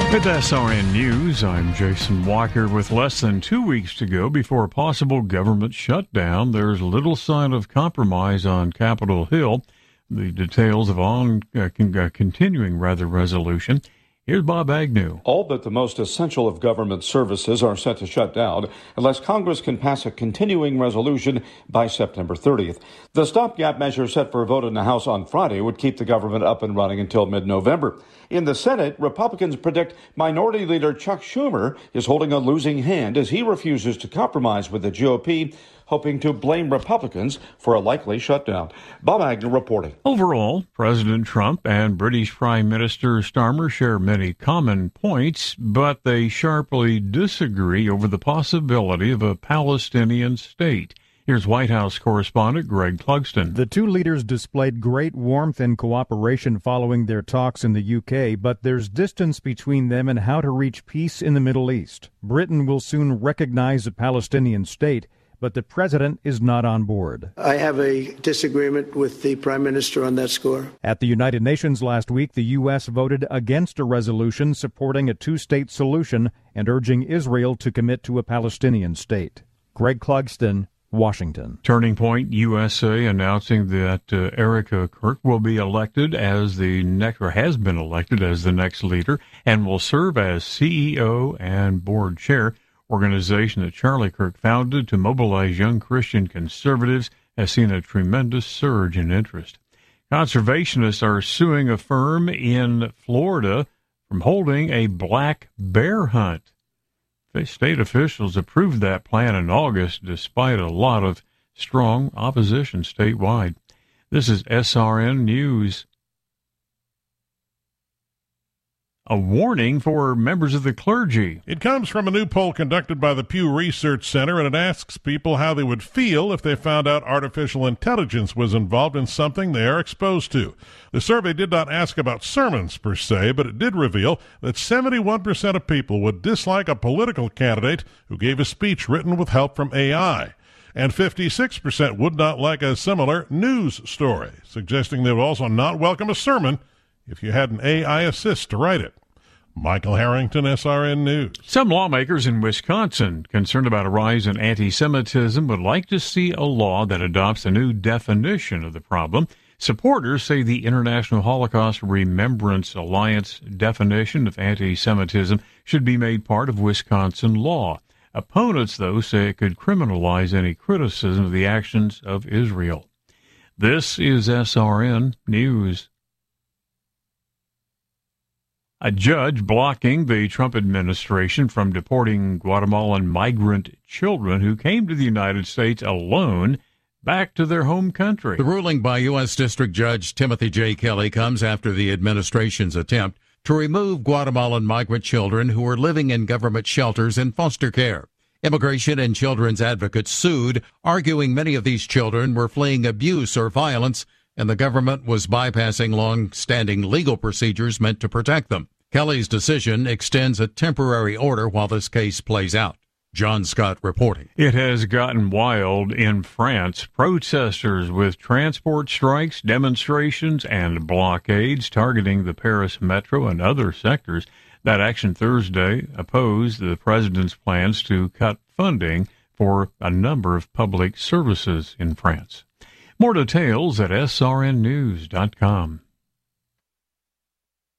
With SRN News, I'm Jason Walker. With less than 2 weeks to go before a possible government shutdown, there's little sign of compromise on Capitol Hill. The details of continuing resolution. Here's Bob Agnew. All but the most essential of government services are set to shut down unless Congress can pass a continuing resolution by September 30th. The stopgap measure set for a vote in the House on Friday would keep the government up and running until mid-November. In the Senate, Republicans predict Minority Leader Chuck Schumer is holding a losing hand as he refuses to compromise with the GOP, hoping to blame Republicans for a likely shutdown. Bob Agnew reporting. Overall, President Trump and British Prime Minister Starmer share many common points, but they sharply disagree over the possibility of a Palestinian state. Here's White House correspondent Greg Clugston. The two leaders displayed great warmth and cooperation following their talks in the UK, but there's distance between them and how to reach peace in the Middle East. Britain will soon recognize a Palestinian state, but the president is not on board. I have a disagreement with the prime minister on that score. At the United Nations last week, the U.S. voted against a resolution supporting a two-state solution and urging Israel to commit to a Palestinian state. Greg Clugston, Washington. Turning Point USA announcing that Erica Kirk will be elected as has been elected as the next leader and will serve as CEO and board chair. Organization that Charlie Kirk founded to mobilize young Christian conservatives has seen a tremendous surge in interest. Conservationists are suing a firm in Florida from holding a black bear hunt. State officials approved that plan in August despite a lot of strong opposition statewide. This is SRN News. A warning for members of the clergy. It comes from a new poll conducted by the Pew Research Center, and it asks people how they would feel if they found out artificial intelligence was involved in something they are exposed to. The survey did not ask about sermons per se, but it did reveal that 71% of people would dislike a political candidate who gave a speech written with help from AI. And 56% would not like a similar news story, suggesting they would also not welcome a sermon if you had an AI assist to write it. Michael Harrington, SRN News. Some lawmakers in Wisconsin, concerned about a rise in anti-Semitism, would like to see a law that adopts a new definition of the problem. Supporters say the International Holocaust Remembrance Alliance definition of anti-Semitism should be made part of Wisconsin law. Opponents, though, say it could criminalize any criticism of the actions of Israel. This is SRN News. A judge blocking the Trump administration from deporting Guatemalan migrant children who came to the United States alone back to their home country. The ruling by U.S. District Judge Timothy J. Kelly comes after the administration's attempt to remove Guatemalan migrant children who were living in government shelters in foster care. Immigration and children's advocates sued, arguing many of these children were fleeing abuse or violence, and the government was bypassing long-standing legal procedures meant to protect them. Kelly's decision extends a temporary order while this case plays out. John Scott reporting. It has gotten wild in France. Protesters with transport strikes, demonstrations, and blockades targeting the Paris metro and other sectors. That action Thursday opposed the president's plans to cut funding for a number of public services in France. More details at srnnews.com.